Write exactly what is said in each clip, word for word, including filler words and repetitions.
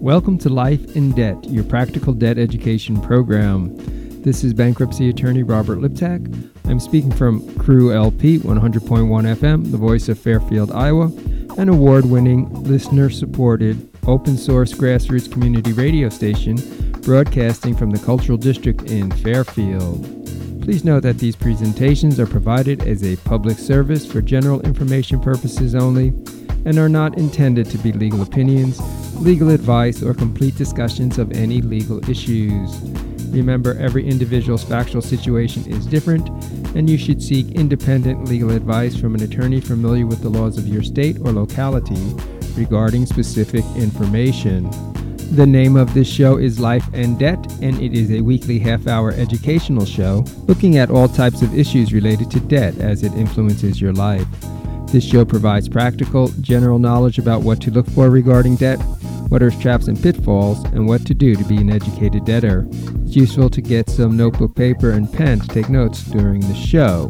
Welcome to Life in Debt, your practical debt education program. This is bankruptcy attorney Robert Liptak. I'm speaking from Crew L P one hundred point one F M, the voice of Fairfield, Iowa, an award-winning, listener-supported, open-source grassroots community radio station broadcasting from the Cultural District in Fairfield. Please note that these presentations are provided as a public service for general information purposes only and are not intended to be legal opinions, legal advice, or complete discussions of any legal issues. Remember, every individual's factual situation is different, and you should seek independent legal advice from an attorney familiar with the laws of your state or locality regarding specific information. The name of this show is Life and Debt, and it is a weekly half-hour educational show looking at all types of issues related to debt as it influences your life. This show provides practical, general knowledge about what to look for regarding debt, what are traps and pitfalls, and what to do to be an educated debtor. It's useful to get some notebook, paper, and pen to take notes during the show.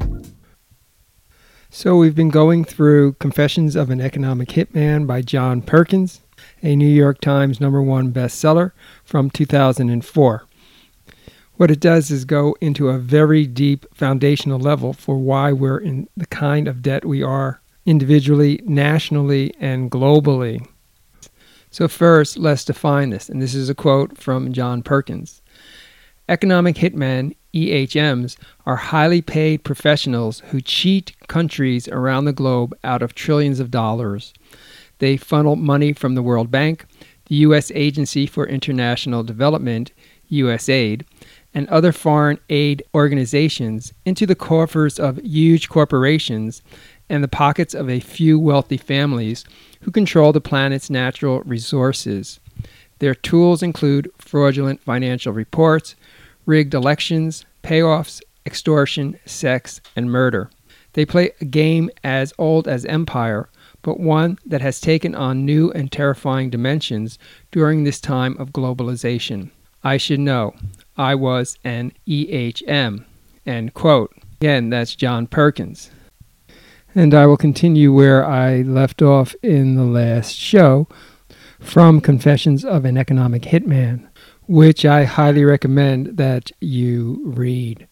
So we've been going through Confessions of an Economic Hitman by John Perkins, a New York Times number one bestseller from two thousand four. What it does is go into a very deep foundational level for why we're in the kind of debt we are individually, nationally, and globally. So first, let's define this, and this is a quote from John Perkins. Economic hitmen, E H Ms, are highly paid professionals who cheat countries around the globe out of trillions of dollars. They funnel money from the World Bank, the U S Agency for International Development, U S A I D, and other foreign aid organizations into the coffers of huge corporations and the pockets of a few wealthy families who control the planet's natural resources. Their tools include fraudulent financial reports, rigged elections, payoffs, extortion, sex, and murder. They play a game as old as empire, but one that has taken on new and terrifying dimensions during this time of globalization. I should know. I was an E H M. End quote. Again, that's John Perkins. And I will continue where I left off in the last show from Confessions of an Economic Hitman, which I highly recommend that you read.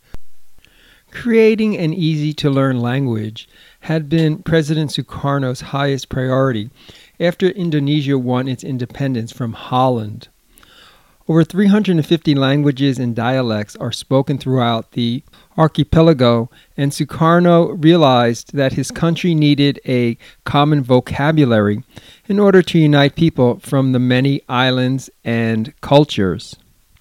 Creating an easy-to-learn language had been President Sukarno's highest priority after Indonesia won its independence from Holland. Over three hundred fifty languages and dialects are spoken throughout the archipelago, and Sukarno realized that his country needed a common vocabulary in order to unite people from the many islands and cultures.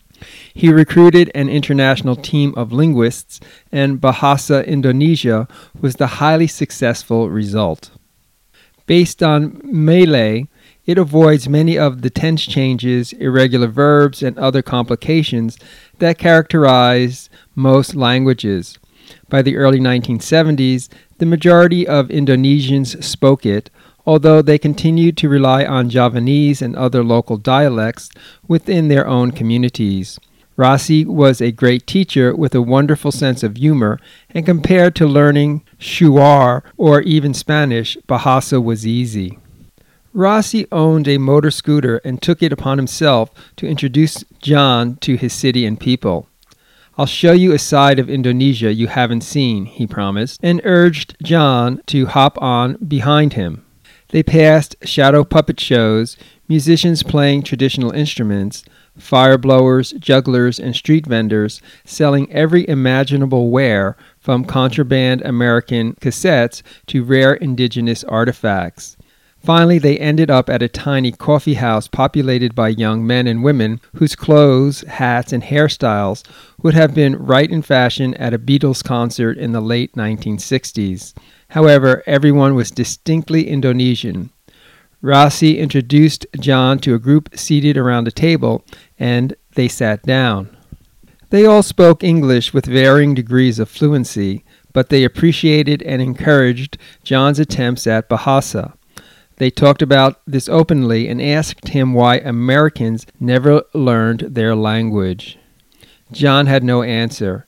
He recruited an international team of linguists, and Bahasa Indonesia was the highly successful result. Based on Malay, it avoids many of the tense changes, irregular verbs, and other complications that characterize most languages. By the early nineteen seventies, the majority of Indonesians spoke it, although they continued to rely on Javanese and other local dialects within their own communities. Rasi was a great teacher with a wonderful sense of humor, and compared to learning Shuar or even Spanish, Bahasa was easy. Rasi owned a motor scooter and took it upon himself to introduce John to his city and people. I'll show you a side of Indonesia you haven't seen, he promised, and urged John to hop on behind him. They passed shadow puppet shows, musicians playing traditional instruments, fire blowers, jugglers, and street vendors selling every imaginable ware from contraband American cassettes to rare indigenous artifacts. Finally, they ended up at a tiny coffee house populated by young men and women whose clothes, hats, and hairstyles would have been right in fashion at a Beatles concert in the late nineteen sixties. However, everyone was distinctly Indonesian. Rasi introduced John to a group seated around a table, and they sat down. They all spoke English with varying degrees of fluency, but they appreciated and encouraged John's attempts at Bahasa. They talked about this openly and asked him why Americans never learned their language. John had no answer.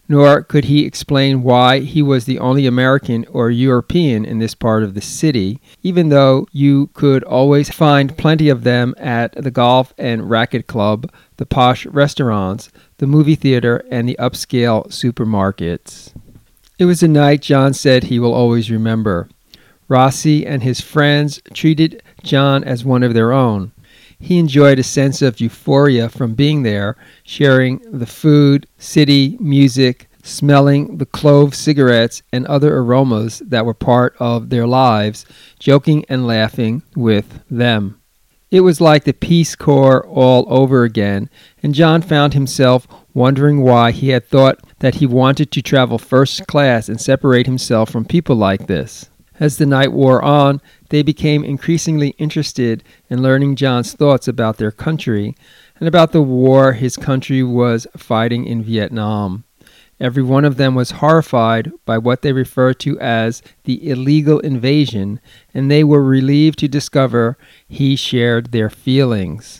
nor could he explain why he was the only American or European in this part of the city, even though you could always find plenty of them at the golf and racket club, the posh restaurants, the movie theater, and the upscale supermarkets. It was a night John said he will always remember. Rossi and his friends treated John as one of their own. He enjoyed a sense of euphoria from being there, sharing the food, city, music, smelling the clove cigarettes and other aromas that were part of their lives, joking and laughing with them. It was like the Peace Corps all over again, and John found himself wondering why he had thought that he wanted to travel first class and separate himself from people like this. As the night wore on, they became increasingly interested in learning John's thoughts about their country and about the war his country was fighting in Vietnam. Every one of them was horrified by what they referred to as the illegal invasion, and they were relieved to discover he shared their feelings.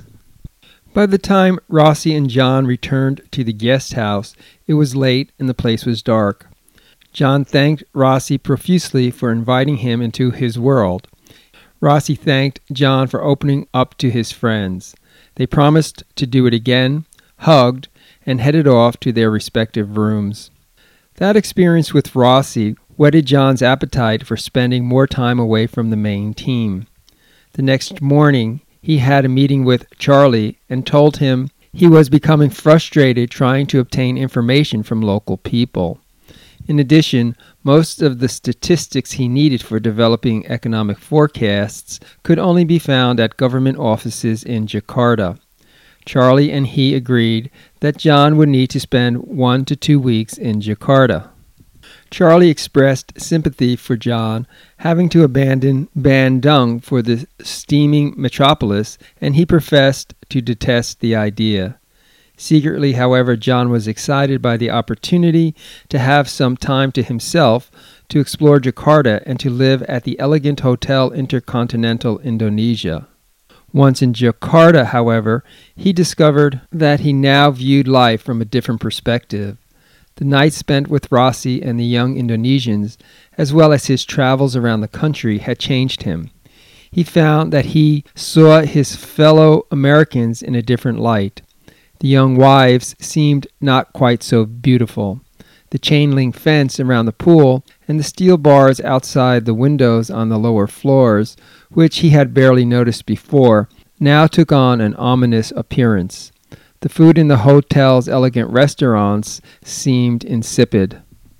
By the time Rossi and John returned to the guest house, it was late and the place was dark. John thanked Rossi profusely for inviting him into his world. Rossi thanked John for opening up to his friends. They promised to do it again, hugged, and headed off to their respective rooms. That experience with Rossi whetted John's appetite for spending more time away from the main team. The next morning, he had a meeting with Charlie and told him he was becoming frustrated trying to obtain information from local people. In addition, most of the statistics he needed for developing economic forecasts could only be found at government offices in Jakarta. Charlie and he agreed that John would need to spend one to two weeks in Jakarta. Charlie expressed sympathy for John having to abandon Bandung for the steaming metropolis, and he professed to detest the idea. Secretly, however, John was excited by the opportunity to have some time to himself, to explore Jakarta, and to live at the elegant Hotel Intercontinental Indonesia. Once in Jakarta, however, he discovered that he now viewed life from a different perspective. The nights spent with Rossi and the young Indonesians, as well as his travels around the country, had changed him. He found that he saw his fellow Americans in a different light. The young wives seemed not quite so beautiful. The chain-link fence around the pool and the steel bars outside the windows on the lower floors, which he had barely noticed before, now took on an ominous appearance. The food in the hotel's elegant restaurants seemed insipid.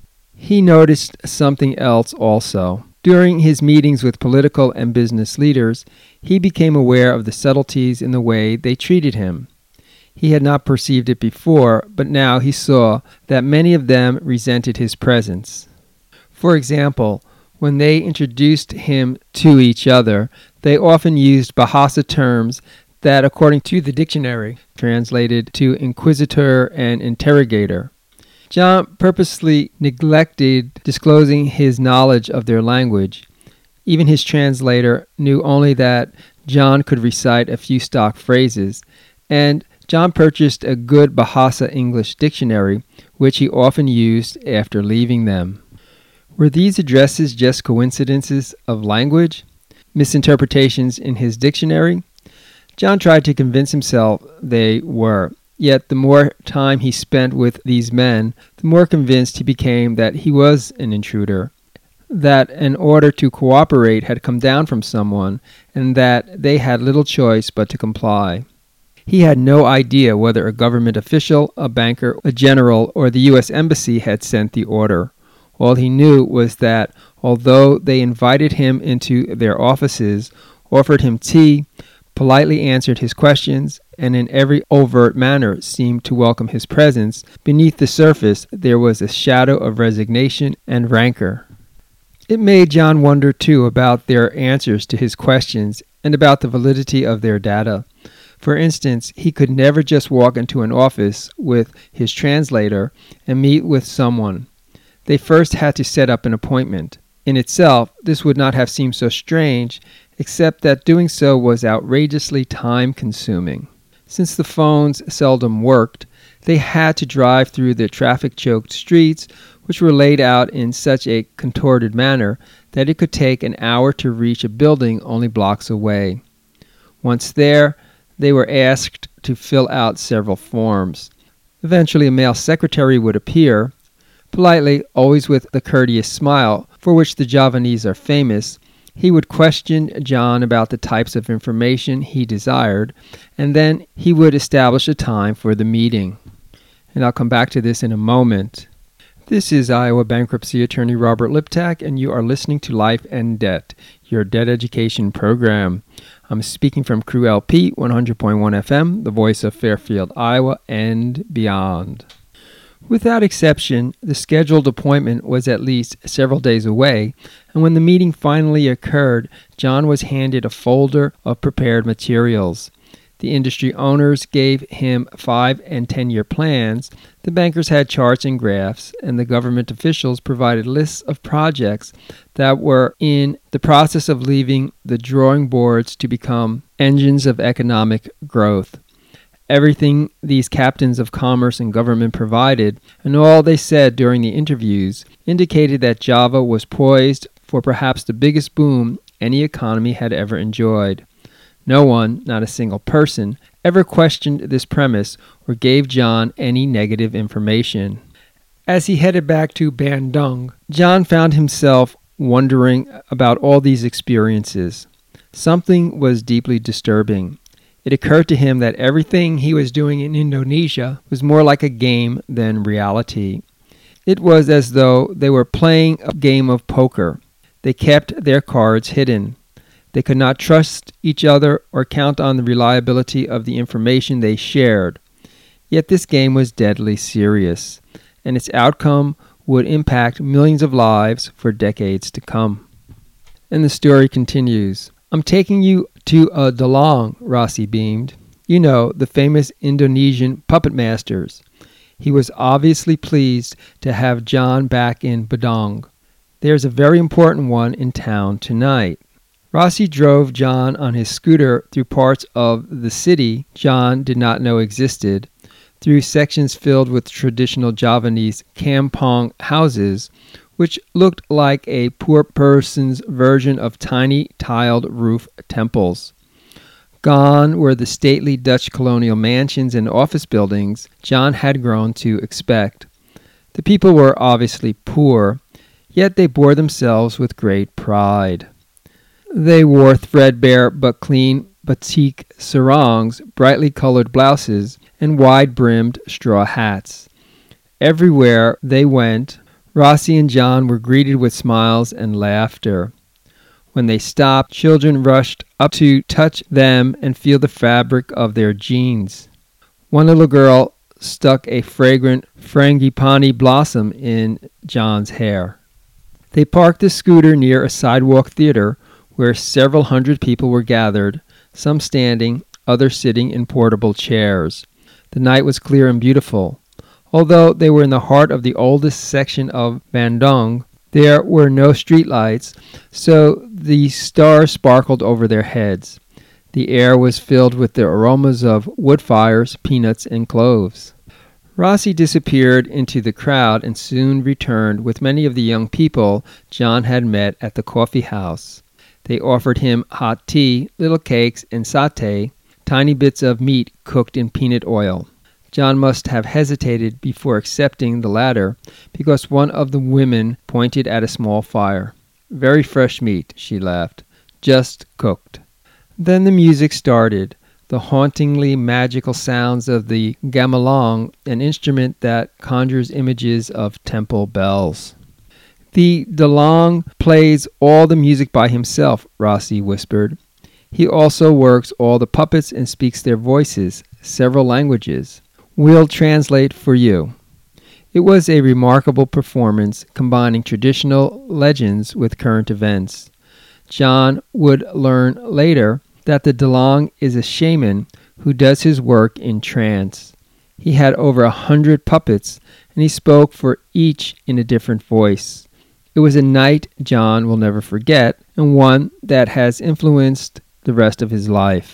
He noticed something else also. During his meetings with political and business leaders, he became aware of the subtleties in the way they treated him. He had not perceived it before, but now he saw that many of them resented his presence. For example, when they introduced him to each other, they often used Bahasa terms that, according to the dictionary, translated to inquisitor and interrogator. John purposely neglected disclosing his knowledge of their language. Even his translator knew only that John could recite a few stock phrases, and John purchased a good Bahasa English dictionary, which he often used after leaving them. Were these addresses just coincidences of language? Misinterpretations in his dictionary? John tried to convince himself they were. Yet the more time he spent with these men, the more convinced he became that he was an intruder, that an order to cooperate had come down from someone, and that they had little choice but to comply. He had no idea whether a government official, a banker, a general, or the U S Embassy had sent the order. All he knew was that, although they invited him into their offices, offered him tea, politely answered his questions, and in every overt manner seemed to welcome his presence, beneath the surface there was a shadow of resignation and rancor. It made John wonder, too, about their answers to his questions and about the validity of their data. For instance, he could never just walk into an office with his translator and meet with someone. They first had to set up an appointment. In itself, this would not have seemed so strange, except that doing so was outrageously time-consuming. Since the phones seldom worked, they had to drive through the traffic-choked streets, which were laid out in such a contorted manner that it could take an hour to reach a building only blocks away. Once there, they were asked to fill out several forms. Eventually, a male secretary would appear. Politely, always with the courteous smile for which the Javanese are famous, he would question John about the types of information he desired, and then he would establish a time for the meeting. And I'll come back to this in a moment. This is Iowa bankruptcy attorney Robert Liptak, and you are listening to Life and Debt, your debt education program. I'm speaking from Crew L P, one hundred point one F M, the voice of Fairfield, Iowa, and beyond. Without exception, the scheduled appointment was at least several days away, and when the meeting finally occurred, John was handed a folder of prepared materials. The industry owners gave him five and ten-year plans, the bankers had charts and graphs, and the government officials provided lists of projects that were in the process of leaving the drawing boards to become engines of economic growth. Everything these captains of commerce and government provided, and all they said during the interviews, indicated that Java was poised for perhaps the biggest boom any economy had ever enjoyed. No one, not a single person, ever questioned this premise or gave John any negative information. As he headed back to Bandung, John found himself wondering about all these experiences. Something was deeply disturbing. It occurred to him that everything he was doing in Indonesia was more like a game than reality. It was as though they were playing a game of poker. They kept their cards hidden. They could not trust each other or count on the reliability of the information they shared. Yet this game was deadly serious, and its outcome would impact millions of lives for decades to come. And the story continues. I'm taking you to a Dalang, Rossi beamed. You know, the famous Indonesian puppet masters. He was obviously pleased to have John back in Badung. There's a very important one in town tonight. Rossi drove John on his scooter through parts of the city John did not know existed, through sections filled with traditional Javanese kampong houses, which looked like a poor person's version of tiny tiled roof temples. Gone were the stately Dutch colonial mansions and office buildings John had grown to expect. The people were obviously poor, yet they bore themselves with great pride. They wore threadbare but clean batik sarongs, brightly colored blouses, and wide-brimmed straw hats. Everywhere they went, Rossi and John were greeted with smiles and laughter. When they stopped, children rushed up to touch them and feel the fabric of their jeans. One little girl stuck a fragrant frangipani blossom in John's hair. They parked the scooter near a sidewalk theater where several hundred people were gathered, some standing, others sitting in portable chairs. The night was clear and beautiful. Although they were in the heart of the oldest section of Bandung, there were no streetlights, so the stars sparkled over their heads. The air was filled with the aromas of wood fires, peanuts, and cloves. Rossi disappeared into the crowd and soon returned with many of the young people John had met at the coffee house. They offered him hot tea, little cakes, and satay, tiny bits of meat cooked in peanut oil. John must have hesitated before accepting the latter because one of the women pointed at a small fire. Very fresh meat, she laughed. Just cooked. Then the music started, the hauntingly magical sounds of the gamelan, an instrument that conjures images of temple bells. The Dalang plays all the music by himself, Rossi whispered. He also works all the puppets and speaks their voices, several languages. We'll translate for you. It was a remarkable performance combining traditional legends with current events. John would learn later that the Dalang is a shaman who does his work in trance. He had over a hundred puppets, and he spoke for each in a different voice. It was a night John will never forget, and one that has influenced the rest of his life.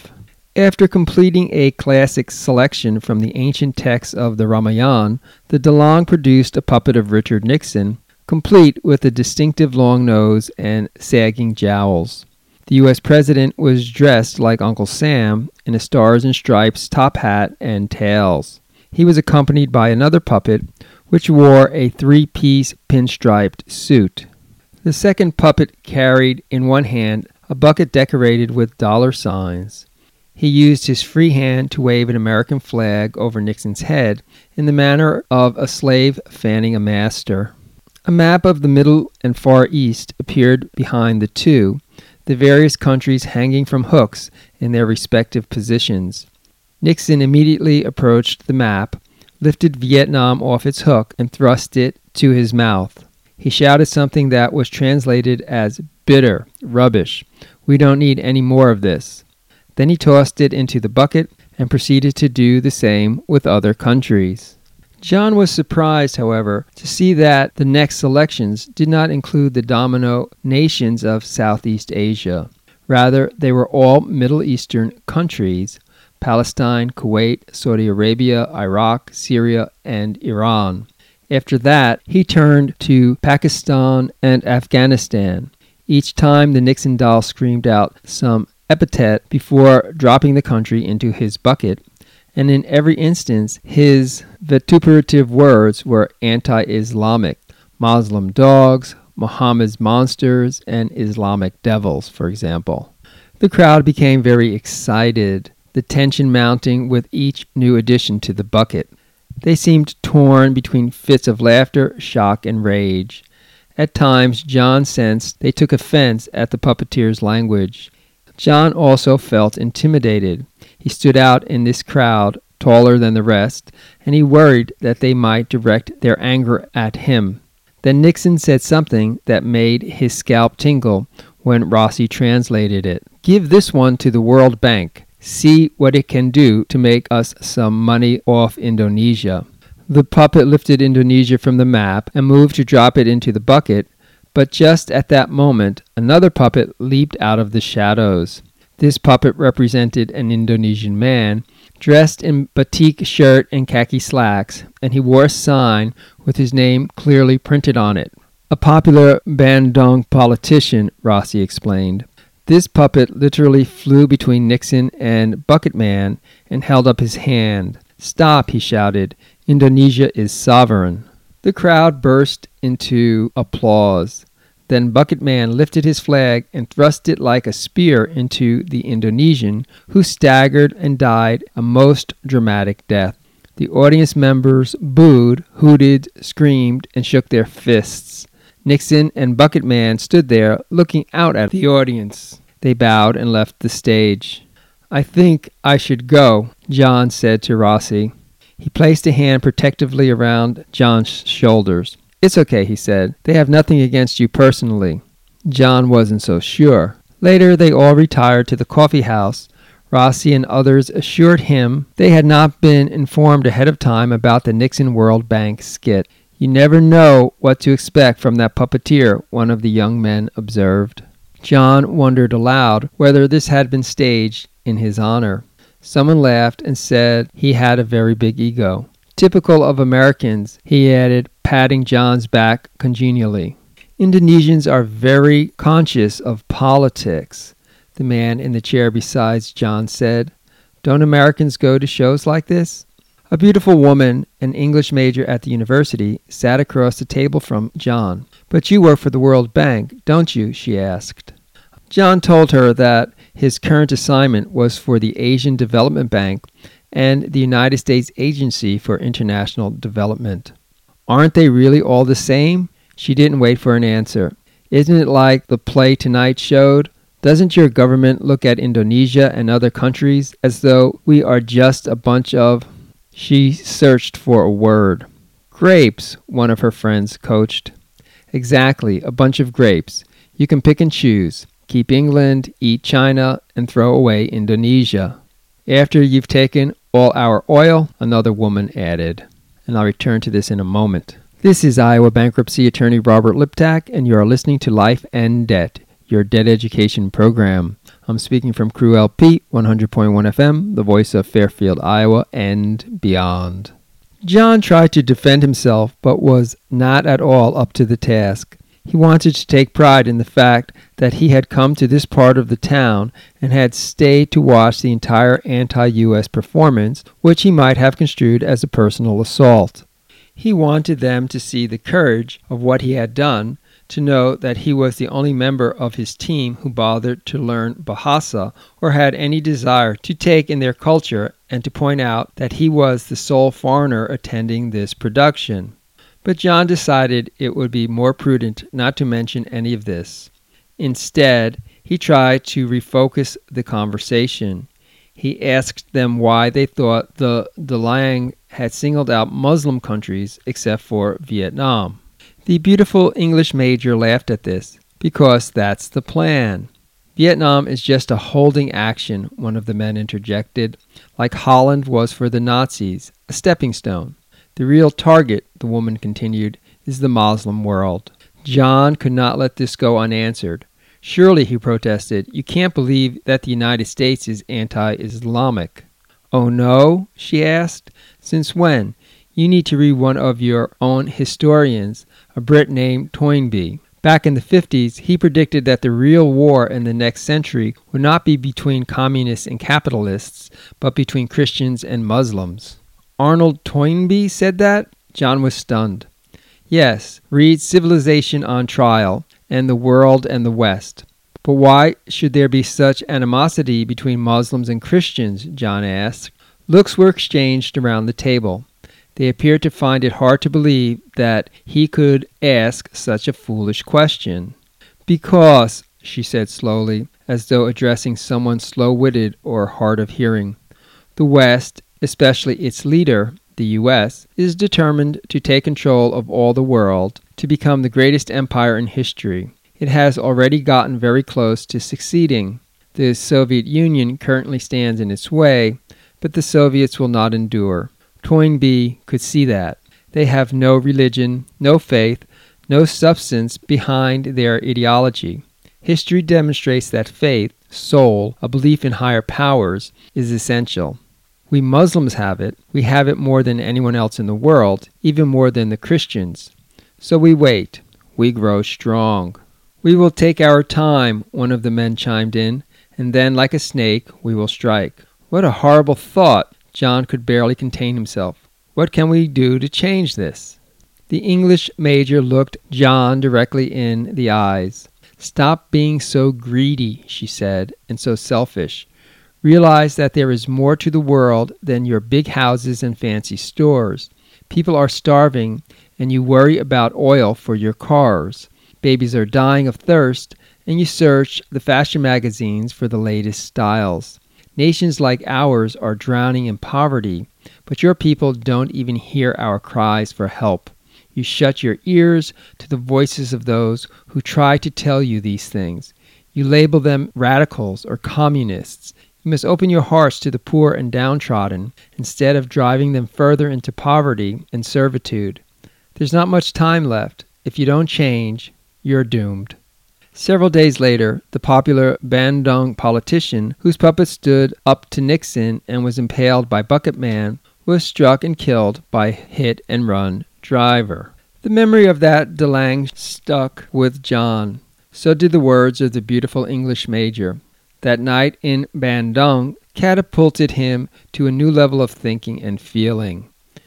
After completing a classic selection from the ancient texts of the Ramayana, the Dalong produced a puppet of Richard Nixon, complete with a distinctive long nose and sagging jowls. The U S president was dressed like Uncle Sam in a stars and stripes top hat and tails. He was accompanied by another puppet, which wore a three-piece pinstriped suit. The second puppet carried in one hand a bucket decorated with dollar signs. He used his free hand to wave an American flag over Nixon's head in the manner of a slave fanning a master. A map of the Middle and Far East appeared behind the two, the various countries hanging from hooks in their respective positions. Nixon immediately approached the map, lifted Vietnam off its hook, and thrust it to his mouth. He shouted something that was translated as bitter, rubbish. We don't need any more of this. Then he tossed it into the bucket and proceeded to do the same with other countries. John was surprised, however, to see that the next selections did not include the domino nations of Southeast Asia. Rather, they were all Middle Eastern countries: Palestine, Kuwait, Saudi Arabia, Iraq, Syria, and Iran. After that, he turned to Pakistan and Afghanistan. Each time the Nixon doll screamed out some epithet before dropping the country into his bucket, and in every instance his vituperative words were anti-Islamic: Muslim dogs, Muhammad's monsters, and Islamic devils, for example. The crowd became very excited, the tension mounting with each new addition to the bucket. They seemed torn between fits of laughter, shock, and rage. At times, John sensed they took offense at the puppeteer's language. John also felt intimidated. He stood out in this crowd, taller than the rest, and he worried that they might direct their anger at him. Then Nixon said something that made his scalp tingle when Rossi translated it. "Give this one to the World Bank. See what it can do to make us some money off Indonesia." The puppet lifted Indonesia from the map and moved to drop it into the bucket, but just at that moment, another puppet leaped out of the shadows. This puppet represented an Indonesian man, dressed in batik shirt and khaki slacks, and he wore a sign with his name clearly printed on it. "A popular Bandung politician," Rossi explained. This puppet literally flew between Nixon and Bucket Man and held up his hand. "Stop," he shouted. "Indonesia is sovereign." The crowd burst into applause. Then Bucket Man lifted his flag and thrust it like a spear into the Indonesian, who staggered and died a most dramatic death. The audience members booed, hooted, screamed, and shook their fists. Nixon and Bucket Man stood there looking out at the audience. They bowed and left the stage. "I think I should go," John said to Rossi. He placed a hand protectively around John's shoulders. "It's okay," he said. "They have nothing against you personally." John wasn't so sure. Later, they all retired to the coffee house. Rossi and others assured him they had not been informed ahead of time about the Nixon World Bank skit. "You never know what to expect from that puppeteer," one of the young men observed. John wondered aloud whether this had been staged in his honor. Someone laughed and said he had a very big ego. "Typical of Americans," he added, patting John's back congenially. "Indonesians are very conscious of politics," the man in the chair beside John said. "Don't Americans go to shows like this?" A beautiful woman, an English major at the university, sat across the table from John. "But you work for the World Bank, don't you?" she asked. John told her that his current assignment was for the Asian Development Bank and the United States Agency for International Development. "Aren't they really all the same?" She didn't wait for an answer. "Isn't it like the play tonight showed? Doesn't your government look at Indonesia and other countries as though we are just a bunch of—" She searched for a word. "Grapes," one of her friends coached. "Exactly, a bunch of grapes. You can pick and choose. Keep England, eat China, and throw away Indonesia. After you've taken all our oil," another woman added. And I'll return to this in a moment. This is Iowa bankruptcy attorney Robert Liptak, and you are listening to Life and Debt, your debt education program. I'm speaking from Crew L P, one hundred point one F M, the voice of Fairfield, Iowa, and beyond. John tried to defend himself, but was not at all up to the task. He wanted to take pride in the fact that he had come to this part of the town and had stayed to watch the entire anti-U S performance, which he might have construed as a personal assault. He wanted them to see the courage of what he had done, to know that he was the only member of his team who bothered to learn Bahasa or had any desire to take in their culture, and to point out that he was the sole foreigner attending this production. But John decided it would be more prudent not to mention any of this. Instead, he tried to refocus the conversation. He asked them why they thought the Dalang had singled out Muslim countries except for Vietnam. The beautiful English major laughed at this, because that's the plan. Vietnam is just a holding action, one of the men interjected, like Holland was for the Nazis, a stepping stone. The real target, the woman continued, is the Muslim world. John could not let this go unanswered. Surely, he protested, you can't believe that the United States is anti-Islamic. Oh no? She asked. Since when? You need to read one of your own historians, a Brit named Toynbee. Back in the fifties, he predicted that the real war in the next century would not be between communists and capitalists, but between Christians and Muslims. Arnold Toynbee said that? John was stunned. Yes, read Civilization on Trial and The World and the West. But why should there be such animosity between Muslims and Christians? John asked. Looks were exchanged around the table. They appeared to find it hard to believe that he could ask such a foolish question. Because, she said slowly, as though addressing someone slow-witted or hard of hearing, the West, especially its leader, the U S, is determined to take control of all the world, to become the greatest empire in history. It has already gotten very close to succeeding. The Soviet Union currently stands in its way, but the Soviets will not endure. Toynbee could see that. They have no religion, no faith, no substance behind their ideology. History demonstrates that faith, soul, a belief in higher powers, is essential. We Muslims have it. We have it more than anyone else in the world, even more than the Christians. So we wait. We grow strong. We will take our time, one of the men chimed in, and then, like a snake, we will strike. What a horrible thought! John could barely contain himself. What can we do to change this? The English major looked John directly in the eyes. Stop being so greedy, she said, and so selfish. Realize that there is more to the world than your big houses and fancy stores. People are starving, and you worry about oil for your cars. Babies are dying of thirst, and you search the fashion magazines for the latest styles. Nations like ours are drowning in poverty, but your people don't even hear our cries for help. You shut your ears to the voices of those who try to tell you these things. You label them radicals or communists. You must open your hearts to the poor and downtrodden, instead of driving them further into poverty and servitude. There's not much time left. If you don't change, you're doomed. Several days later, the popular Bandung politician, whose puppet stood up to Nixon and was impaled by Bucket Man, was struck and killed by a hit-and-run driver. The memory of that Dalang stuck with John. So did the words of the beautiful English major. That night in Bandung catapulted him to a new level of thinking and feeling.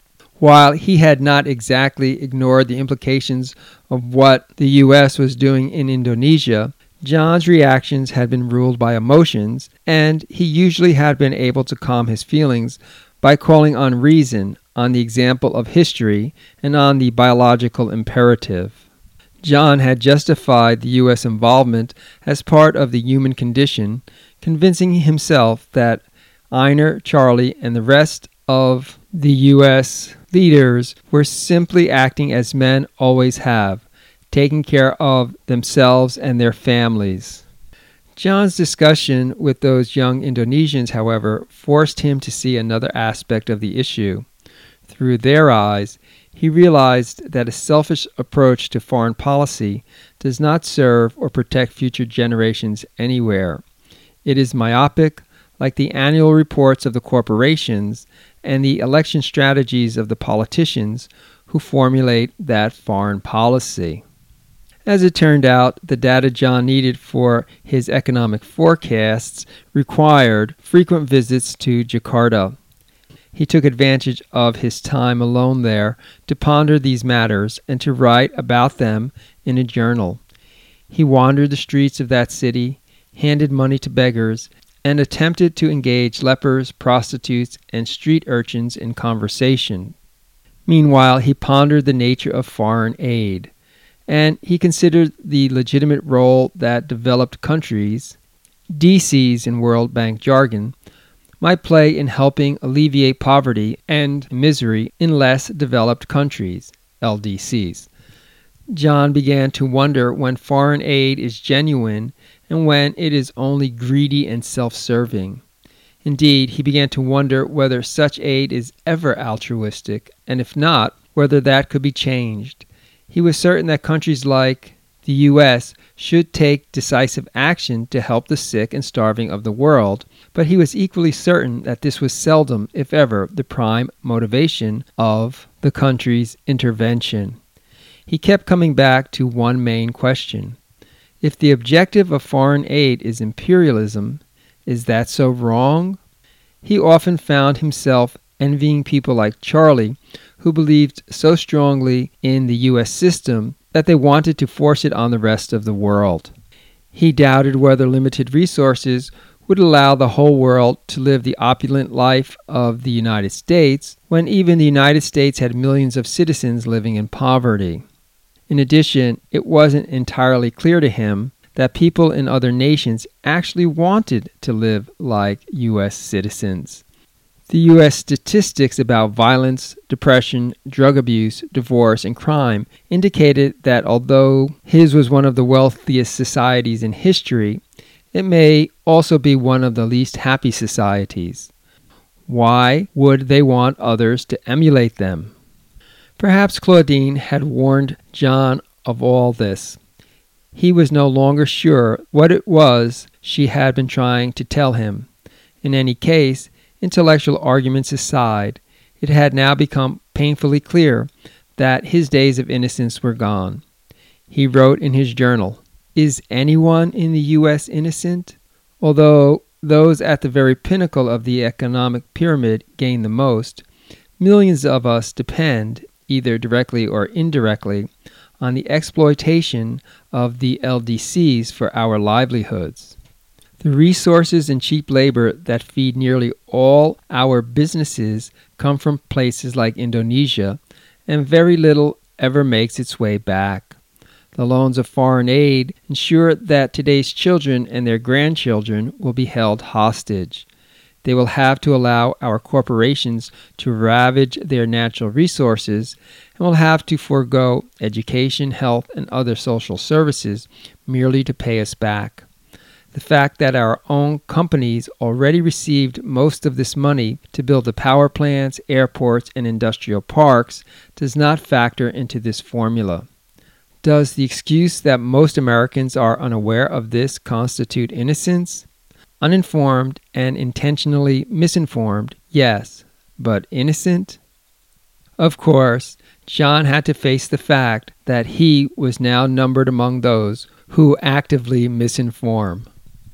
While he had not exactly ignored the implications of what the U S was doing in Indonesia, John's reactions had been ruled by emotions, and he usually had been able to calm his feelings by calling on reason, on the example of history, and on the biological imperative. John had justified the U S involvement as part of the human condition, convincing himself that Einar, Charlie, and the rest of the U S leaders were simply acting as men always have, taking care of themselves and their families. John's discussion with those young Indonesians, however, forced him to see another aspect of the issue. Through their eyes, he realized that a selfish approach to foreign policy does not serve or protect future generations anywhere. It is myopic, like the annual reports of the corporations and the election strategies of the politicians who formulate that foreign policy. As it turned out, the data John needed for his economic forecasts required frequent visits to Jakarta. He took advantage of his time alone there to ponder these matters and to write about them in a journal. He wandered the streets of that city, handed money to beggars, and attempted to engage lepers, prostitutes, and street urchins in conversation. Meanwhile, he pondered the nature of foreign aid, and he considered the legitimate role that developed countries, D Cs in World Bank jargon, might play in helping alleviate poverty and misery in less developed countries, L D Cs. John began to wonder when foreign aid is genuine and when it is only greedy and self-serving. Indeed, he began to wonder whether such aid is ever altruistic, and if not, whether that could be changed. He was certain that countries like the U S should take decisive action to help the sick and starving of the world, but he was equally certain that this was seldom, if ever, the prime motivation of the country's intervention. He kept coming back to one main question. If the objective of foreign aid is imperialism, is that so wrong? He often found himself envying people like Charlie, who believed so strongly in the U S system that they wanted to force it on the rest of the world. He doubted whether limited resources would allow the whole world to live the opulent life of the United States, when even the United States had millions of citizens living in poverty. In addition, it wasn't entirely clear to him that people in other nations actually wanted to live like U S citizens. The U S statistics about violence, depression, drug abuse, divorce, and crime indicated that although his was one of the wealthiest societies in history, it may also be one of the least happy societies. Why would they want others to emulate them? Perhaps Claudine had warned John of all this. He was no longer sure what it was she had been trying to tell him. In any case, intellectual arguments aside, it had now become painfully clear that his days of innocence were gone. He wrote in his journal, "Is anyone in the U S innocent? Although those at the very pinnacle of the economic pyramid gain the most, millions of us depend, either directly or indirectly, on the exploitation of the L D Cs for our livelihoods. The resources and cheap labor that feed nearly all our businesses come from places like Indonesia, and very little ever makes its way back. The loans of foreign aid ensure that today's children and their grandchildren will be held hostage. They will have to allow our corporations to ravage their natural resources and will have to forego education, health, and other social services merely to pay us back. The fact that our own companies already received most of this money to build the power plants, airports, and industrial parks does not factor into this formula. Does the excuse that most Americans are unaware of this constitute innocence? Uninformed and intentionally misinformed, yes, but innocent? Of course, John had to face the fact that he was now numbered among those who actively misinform.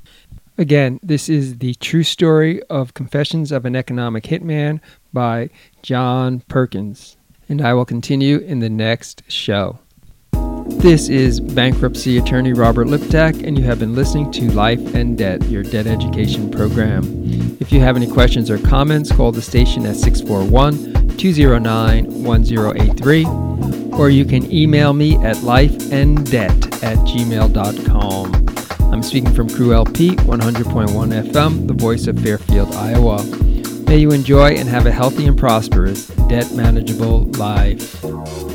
Again, this is the true story of Confessions of an Economic Hitman by John Perkins, and I will continue in the next show. This is bankruptcy attorney Robert Liptak, and you have been listening to Life and Debt, your debt education program. If you have any questions or comments, call the station at six four one, two zero nine, one zero eight three, or you can email me at lifeanddebt at gmail dot com. I'm speaking from Crew L P, one hundred point one F M, the voice of Fairfield, Iowa. May you enjoy and have a healthy and prosperous, debt-manageable life.